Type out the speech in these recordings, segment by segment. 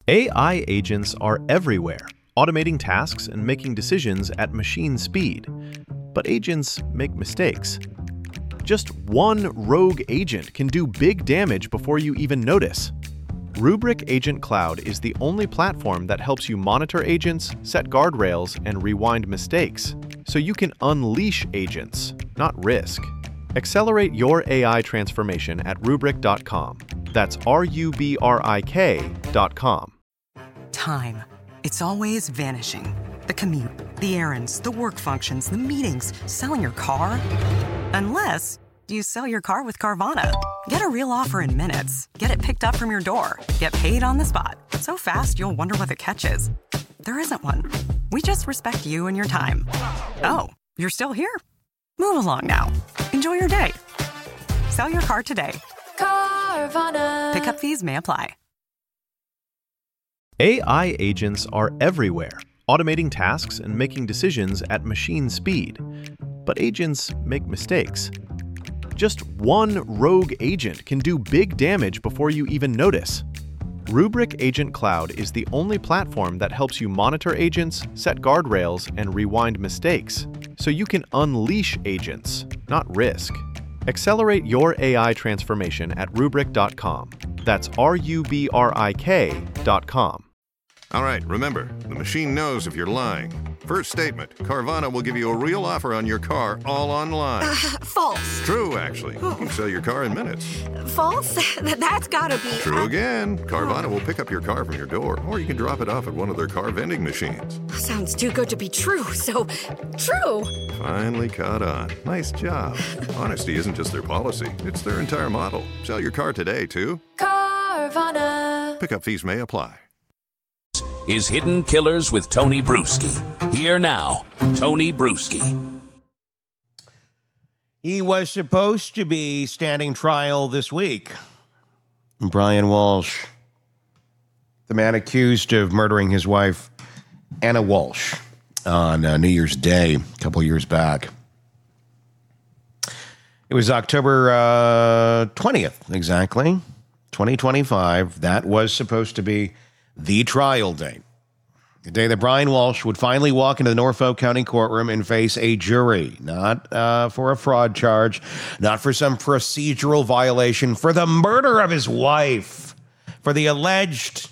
AI agents are everywhere, automating tasks and making decisions at machine speed. But agents make mistakes. Just one rogue agent can do big damage before you even notice. Rubrik Agent Cloud is the only platform that helps you monitor agents, set guardrails, and rewind mistakes, so you can unleash agents, not risk. Accelerate your AI transformation at Rubrik.com. That's RUBRIK.com. Time. It's always vanishing. The commute, the errands, the work functions, the meetings, selling your car. Unless you sell your car with Carvana. Get a real offer in minutes. Get it picked up from your door. Get paid on the spot. So fast, you'll wonder what the catch is. There isn't one. We just respect you and your time. Oh, you're still here? Move along now. Enjoy your day. Sell your car today. Carvana. Pickup fees may apply. AI agents are everywhere, automating tasks and making decisions at machine speed. But agents make mistakes. Just one rogue agent can do big damage before you even notice. Rubrik Agent Cloud is the only platform that helps you monitor agents, set guardrails, and rewind mistakes, so you can unleash agents, not risk. Accelerate your AI transformation at Rubrik.com. That's RUBRIK.com. All right, remember, the machine knows if you're lying. First statement, Carvana will give you a real offer on your car all online. False. True, actually. You can sell your car in minutes. False? That's gotta be... True again. Carvana will pick up your car from your door, or you can drop it off at one of their car vending machines. Sounds too good to be true, so... True! Finally caught on. Nice job. Honesty isn't just their policy, it's their entire model. Sell your car today, too. Carvana. Pickup fees may apply. Is Hidden Killers with Tony Bruschi. Here now, Tony Bruschi. He was supposed to be standing trial this week. Brian Walsh, the man accused of murdering his wife, Anna Walsh, on New Year's Day a couple years back. It was October 20th, exactly, 2025. That was supposed to be the trial date. The day that Brian Walsh would finally walk into the Norfolk County courtroom and face a jury, not for a fraud charge, not for some procedural violation, for the murder of his wife, for the alleged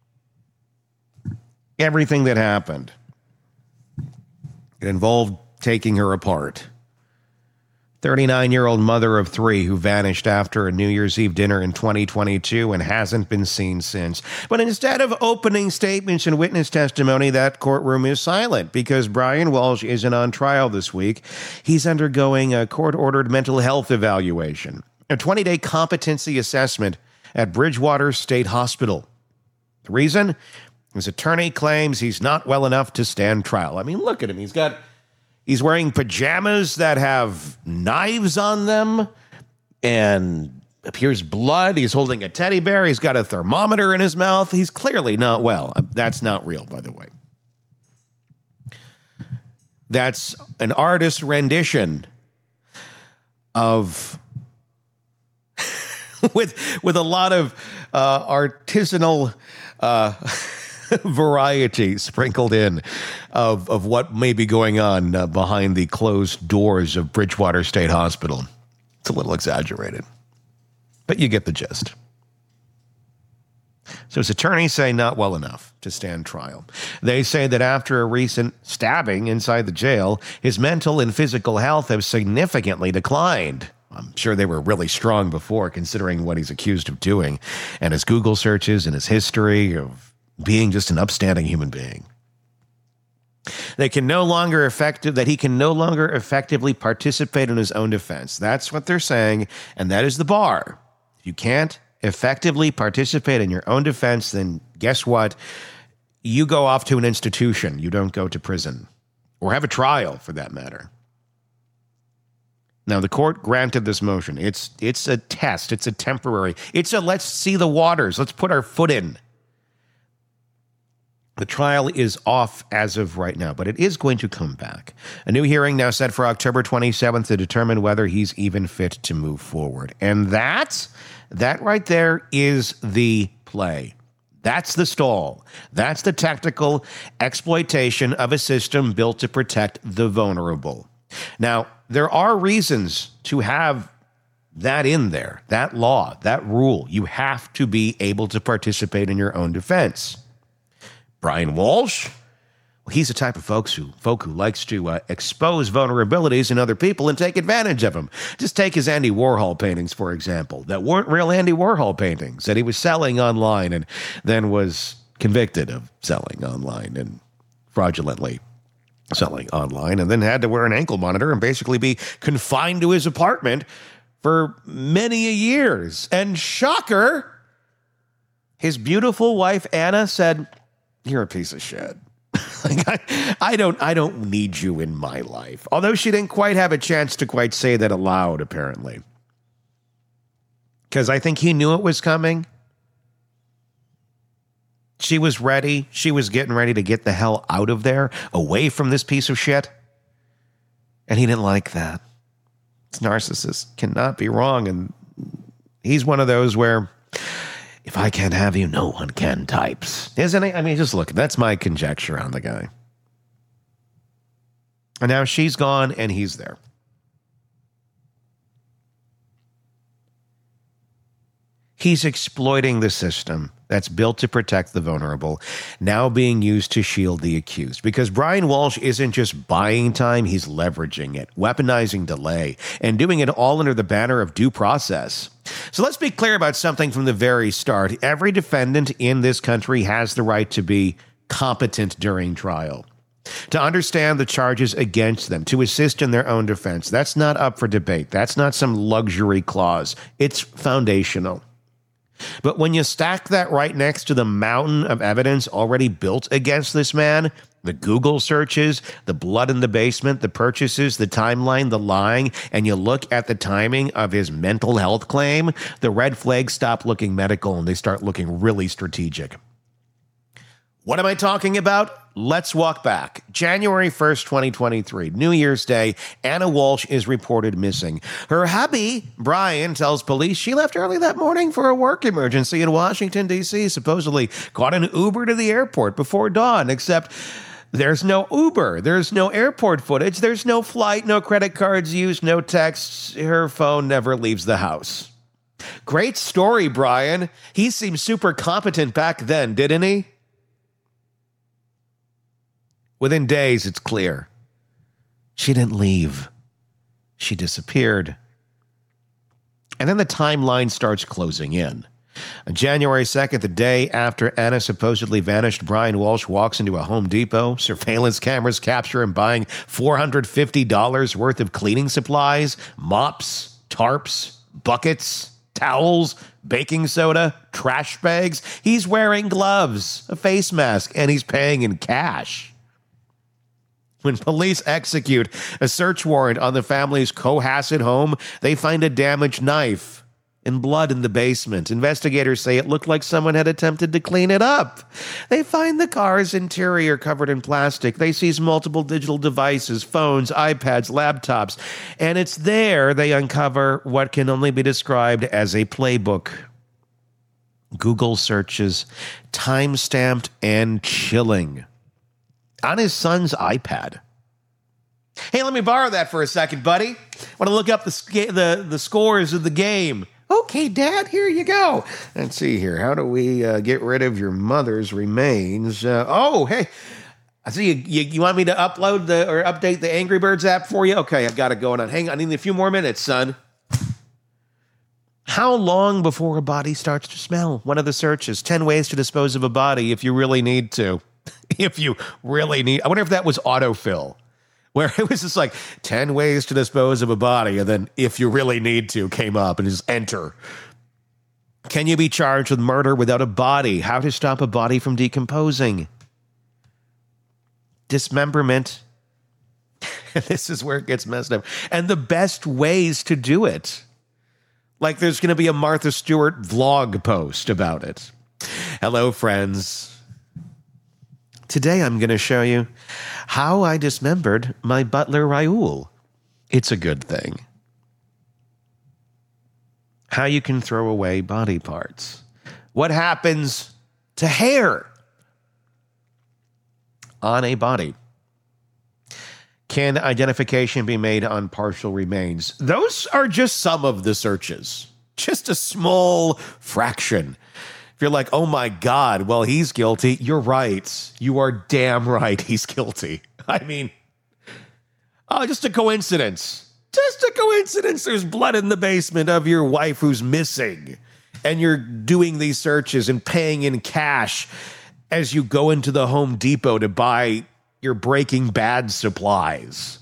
everything that happened. It involved taking her apart. 39-year-old mother of three who vanished after a New Year's Eve dinner in 2022 and hasn't been seen since. But instead of opening statements and witness testimony, that courtroom is silent because Brian Walsh isn't on trial this week. He's undergoing a court-ordered mental health evaluation, a 20-day competency assessment at Bridgewater State Hospital. The reason? His attorney claims he's not well enough to stand trial. I mean, look at him. He's wearing pajamas that have knives on them and appears blood. He's holding a teddy bear. He's got a thermometer in his mouth. He's clearly not well. That's not real, by the way. That's an artist's rendition of, with a lot of artisanal variety sprinkled in of what may be going on behind the closed doors of Bridgewater State Hospital. It's a little exaggerated, but you get the gist. So his attorneys say not well enough to stand trial. They say that after a recent stabbing inside the jail, his mental and physical health have significantly declined. I'm sure they were really strong before, considering what he's accused of doing, and his Google searches and his history of being just an upstanding human being. He can no longer effectively participate in his own defense. That's what they're saying, and that is the bar. If you can't effectively participate in your own defense, then guess what? You go off to an institution. You don't go to prison, or have a trial for that matter. Now, the court granted this motion. It's a test. It's a temporary. It's a let's see the waters. Let's put our foot in. The trial is off as of right now, but it is going to come back. A new hearing now set for October 27th to determine whether he's even fit to move forward. And that right there is the play. That's the stall. That's the tactical exploitation of a system built to protect the vulnerable. Now, there are reasons to have that in there, that law, that rule. You have to be able to participate in your own defense. Brian Walsh, well, he's the type of folk who likes to expose vulnerabilities in other people and take advantage of them. Just take his Andy Warhol paintings, for example, that weren't real Andy Warhol paintings that he was selling online and then was convicted of selling online and fraudulently selling online, and then had to wear an ankle monitor and basically be confined to his apartment for many years. And shocker, his beautiful wife, Anna, said, "You're a piece of shit. Like, I don't need you in my life." Although she didn't quite have a chance to quite say that aloud, apparently. Because I think he knew it was coming. She was ready. She was getting ready to get the hell out of there, away from this piece of shit. And he didn't like that. This narcissist cannot be wrong. And he's one of those where, if I can't have you, no one can types. Isn't he? I mean, just look, that's my conjecture on the guy. And now she's gone and he's there. He's exploiting the system that's built to protect the vulnerable, now being used to shield the accused. Because Brian Walsh isn't just buying time, he's leveraging it, weaponizing delay, and doing it all under the banner of due process. So let's be clear about something from the very start. Every defendant in this country has the right to be competent during trial, to understand the charges against them, to assist in their own defense. That's not up for debate. That's not some luxury clause. It's foundational. But when you stack that right next to the mountain of evidence already built against this man, the Google searches, the blood in the basement, the purchases, the timeline, the lying, and you look at the timing of his mental health claim, the red flags stop looking medical and they start looking really strategic. What am I talking about? Let's walk back. January 1st, 2023, New Year's Day, Anna Walsh is reported missing. Her hubby, Brian, tells police she left early that morning for a work emergency in Washington, D.C., supposedly caught an Uber to the airport before dawn, except there's no Uber, there's no airport footage, there's no flight, no credit cards used, no texts. Her phone never leaves the house. Great story, Brian. He seemed super competent back then, didn't he? Within days, it's clear. She didn't leave. She disappeared. And then the timeline starts closing in. On January 2nd, the day after Anna supposedly vanished, Brian Walsh walks into a Home Depot. Surveillance cameras capture him buying $450 worth of cleaning supplies, mops, tarps, buckets, towels, baking soda, trash bags. He's wearing gloves, a face mask, and he's paying in cash. When police execute a search warrant on the family's Cohasset home, they find a damaged knife and blood in the basement. Investigators say it looked like someone had attempted to clean it up. They find the car's interior covered in plastic. They seize multiple digital devices, phones, iPads, laptops, and it's there they uncover what can only be described as a playbook. Google searches, time-stamped and chilling, on his son's iPad. Hey, let me borrow that for a second, buddy. Want to look up the scores of the game. Okay, Dad, here you go. Let's see here. How do we get rid of your mother's remains? Hey, I see you want me to upload or update the Angry Birds app for you? Okay, I've got it going on. Hang on, I need a few more minutes, son. How long before a body starts to smell? One of the searches, 10 ways to dispose of a body if you really need to. If you really need, I wonder if that was autofill, where it was just like 10 ways to dispose of a body, and then if you really need to came up and just enter. Can you be charged with murder without a body? How to stop a body from decomposing? Dismemberment. This is where it gets messed up. And the best ways to do it. Like there's going to be a Martha Stewart vlog post about it. Hello, friends. Today I'm going to show you how I dismembered my butler Raul. It's a good thing. How you can throw away body parts. What happens to hair on a body. Can identification be made on partial remains? Those are just some of the searches. Just a small fraction. If you're like, oh my God, well, he's guilty. You're right. You are damn right he's guilty. I mean, oh, just a coincidence. Just a coincidence. There's blood in the basement of your wife who's missing. And you're doing these searches and paying in cash as you go into the Home Depot to buy your Breaking Bad supplies.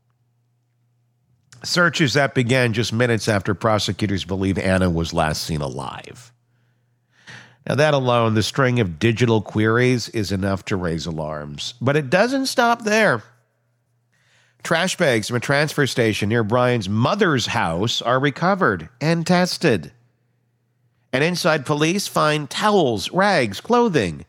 Searches that began just minutes after prosecutors believe Anna was last seen alive. Now, that alone, the string of digital queries, is enough to raise alarms. But it doesn't stop there. Trash bags from a transfer station near Brian's mother's house are recovered and tested. And inside, police find towels, rags, clothing,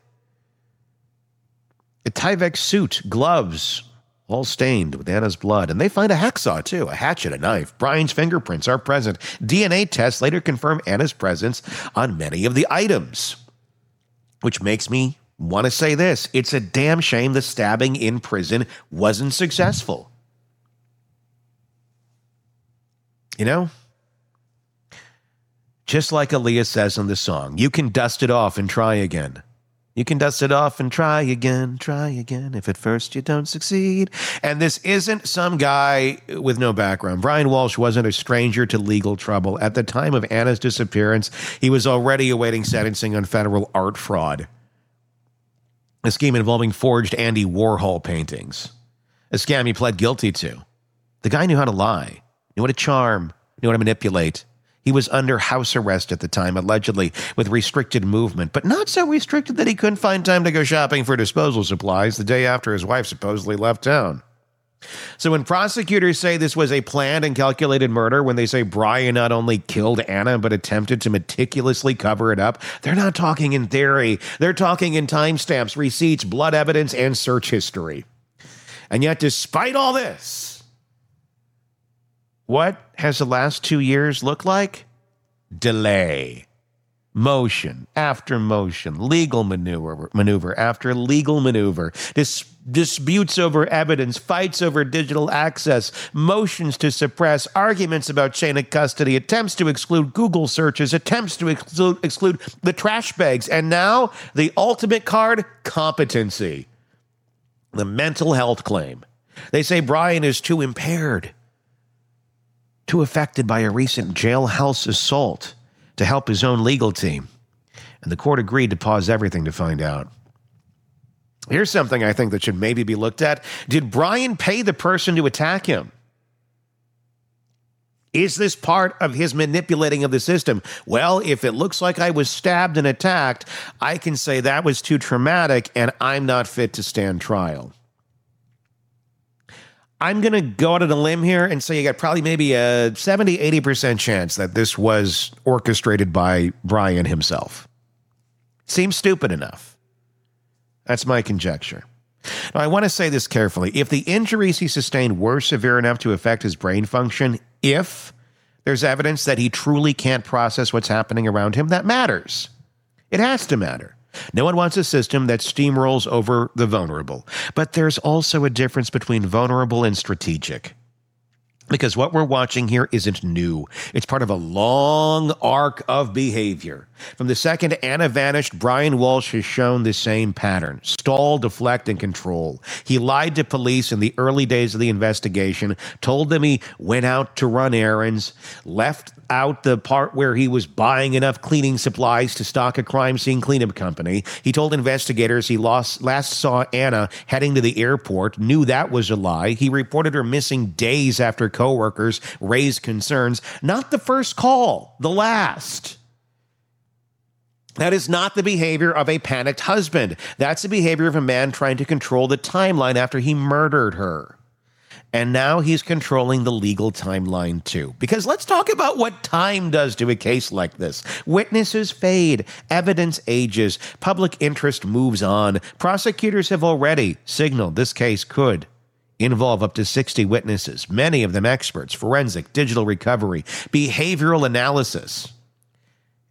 a Tyvek suit, gloves, all stained with Anna's blood. And they find a hacksaw, too, a hatchet, a knife. Brian's fingerprints are present. DNA tests later confirm Anna's presence on many of the items. Which makes me want to say this. It's a damn shame the stabbing in prison wasn't successful. You know? Just like Aaliyah says in the song, you can dust it off and try again. You can dust it off and try again, if at first you don't succeed. And this isn't some guy with no background. Brian Walsh wasn't a stranger to legal trouble. At the time of Anna's disappearance, he was already awaiting sentencing on federal art fraud. A scheme involving forged Andy Warhol paintings. A scam he pled guilty to. The guy knew how to lie, knew how to charm, knew how to manipulate. He was under house arrest at the time, allegedly, with restricted movement, but not so restricted that he couldn't find time to go shopping for disposal supplies the day after his wife supposedly left town. So when prosecutors say this was a planned and calculated murder, when they say Brian not only killed Anna, but attempted to meticulously cover it up, they're not talking in theory. They're talking in timestamps, receipts, blood evidence, and search history. And yet, despite all this, what has the last 2 years looked like? Delay. Motion after motion. Legal maneuver after legal maneuver. Disputes over evidence. Fights over digital access. Motions to suppress. Arguments about chain of custody. Attempts to exclude Google searches. Attempts to exclude the trash bags. And now, the ultimate card, competency. The mental health claim. They say Brian is too impaired, too affected by a recent jailhouse assault to help his own legal team. And the court agreed to pause everything to find out. Here's something I think that should maybe be looked at. Did Brian pay the person to attack him? Is this part of his manipulating of the system? Well, if it looks like I was stabbed and attacked, I can say that was too traumatic and I'm not fit to stand trial. I'm going to go out on a limb here and say you got probably maybe a 70-80% chance that this was orchestrated by Brian himself. Seems stupid enough. That's my conjecture. Now, I want to say this carefully. If the injuries he sustained were severe enough to affect his brain function, if there's evidence that he truly can't process what's happening around him, that matters. It has to matter. No one wants a system that steamrolls over the vulnerable. But there's also a difference between vulnerable and strategic. Because what we're watching here isn't new. It's part of a long arc of behavior. From the second Anna vanished, Brian Walsh has shown the same pattern. Stall, deflect, and control. He lied to police in the early days of the investigation, told them he went out to run errands, left out the part where he was buying enough cleaning supplies to stock a crime scene cleanup company. He told investigators he last saw Anna heading to the airport, knew that was a lie. He reported her missing days after coworkers raised concerns. Not the first call, the last. That is not the behavior of a panicked husband. That's the behavior of a man trying to control the timeline after he murdered her. And now he's controlling the legal timeline too. Because let's talk about what time does to a case like this. Witnesses fade, evidence ages, public interest moves on. Prosecutors have already signaled this case could involve up to 60 witnesses, many of them experts, forensic, digital recovery, behavioral analysis.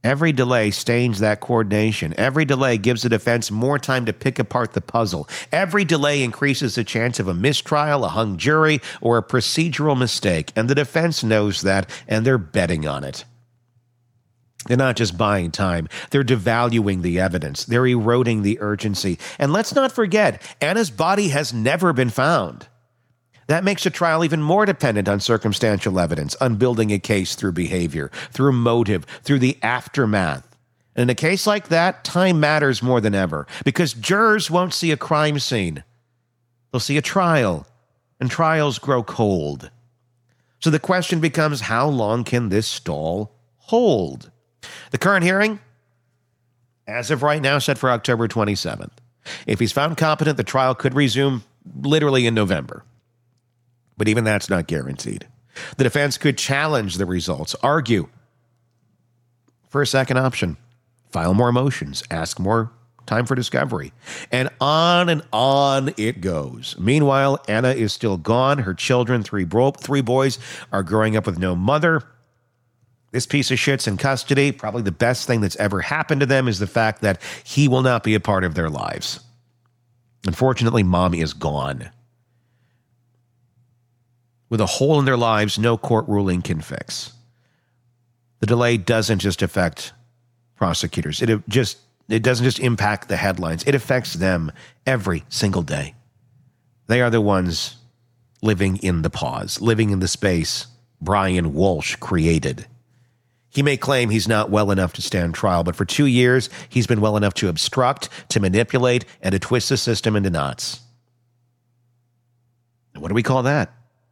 Every delay stains that coordination. Every delay gives the defense more time to pick apart the puzzle. Every delay increases the chance of a mistrial, a hung jury, or a procedural mistake. And the defense knows that, and they're betting on it. They're not just buying time. They're devaluing the evidence. They're eroding the urgency. And let's not forget, Anna's body has never been found. That makes a trial even more dependent on circumstantial evidence, on building a case through behavior, through motive, through the aftermath. And in a case like that, time matters more than ever, because jurors won't see a crime scene. They'll see a trial, and trials grow cold. So the question becomes, how long can this stall hold? The current hearing, as of right now, set for October 27th. If he's found competent, the trial could resume literally in November. But even that's not guaranteed. The defense could challenge the results, argue for a second option, file more motions, ask more time for discovery, and on it goes. Meanwhile, Anna is still gone. Her children, three boys, are growing up with no mother. This piece of shit's in custody. Probably the best thing that's ever happened to them is the fact that he will not be a part of their lives. Unfortunately, mom is gone. With a hole in their lives, no court ruling can fix. The delay doesn't just affect prosecutors. It doesn't just impact the headlines. It affects them every single day. They are the ones living in the pause, living in the space Brian Walsh created. He may claim he's not well enough to stand trial, but for 2 years, he's been well enough to obstruct, to manipulate, and to twist the system into knots. And what do we call that?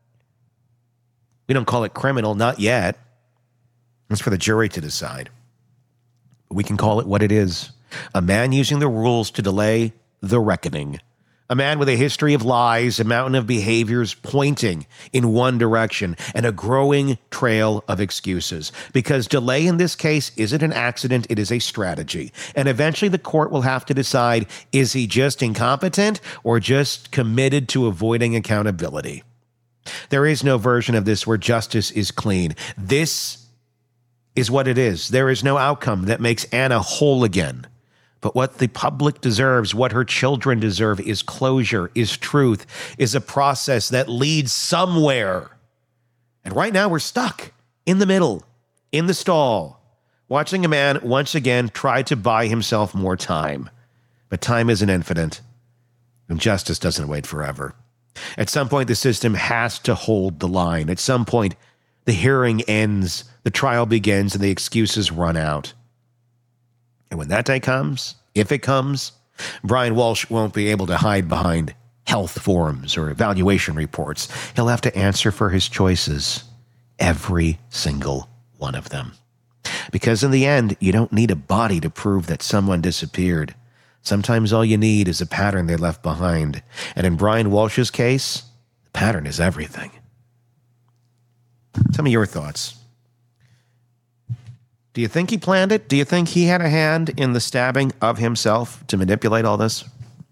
We don't call it criminal, not yet. It's for the jury to decide. But we can call it what it is. A man using the rules to delay the reckoning. A man with a history of lies, a mountain of behaviors pointing in one direction, and a growing trail of excuses. Because delay in this case isn't an accident, it is a strategy. And eventually the court will have to decide, is he just incompetent or just committed to avoiding accountability? There is no version of this where justice is clean. This is what it is. There is no outcome that makes Anna whole again. But what the public deserves, what her children deserve, is closure, is truth, is a process that leads somewhere. And right now we're stuck in the middle, in the stall, watching a man once again try to buy himself more time. But time isn't infinite, and justice doesn't wait forever. At some point, the system has to hold the line. At some point, the hearing ends, the trial begins, and the excuses run out. And when that day comes, if it comes, Brian Walsh won't be able to hide behind health forms or evaluation reports. He'll have to answer for his choices, every single one of them. Because in the end, you don't need a body to prove that someone disappeared. Sometimes all you need is a pattern they left behind. And in Brian Walsh's case, the pattern is everything. Tell me your thoughts. Do you think he planned it? Do you think he had a hand in the stabbing of himself to manipulate all this?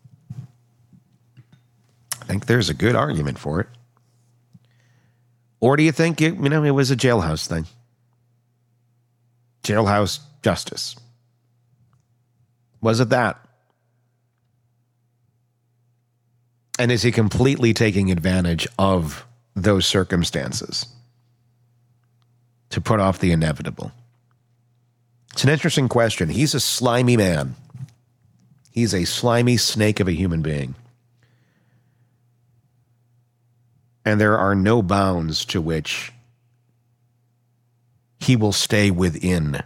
I think there's a good argument for it. Or do you think it was a jailhouse thing? Jailhouse justice. Was it that? And is he completely taking advantage of those circumstances to put off the inevitable? It's an interesting question. He's a slimy man. He's a slimy snake of a human being. And there are no bounds to which he will stay within.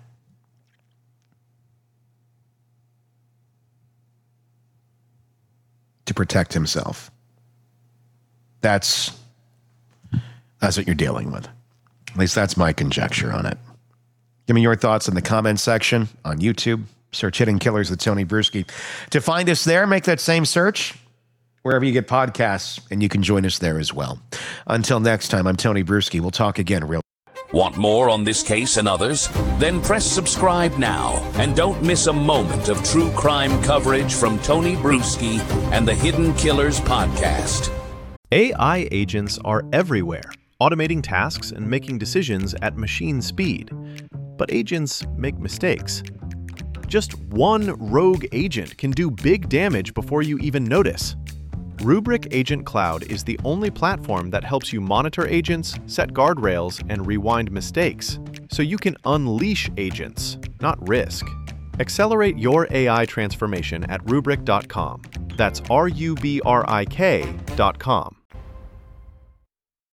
To protect himself. That's what you're dealing with. At least that's my conjecture on it. Give me your thoughts in the comments section on YouTube. Search Hidden Killers with Tony Bruschi. To find us there, make that same search wherever you get podcasts, and you can join us there as well. Until next time, I'm Tony Bruschi. We'll talk again real. Want more on this case and others? Then press subscribe now and don't miss a moment of true crime coverage from Tony Bruschi and the Hidden Killers podcast. AI agents are everywhere, automating tasks and making decisions at machine speed. But agents make mistakes. Just one rogue agent can do big damage before you even notice. Rubrik Agent Cloud is the only platform that helps you monitor agents, set guardrails, and rewind mistakes, so you can unleash agents, not risk. Accelerate your AI transformation at Rubrik.com. That's RUBRIK.com.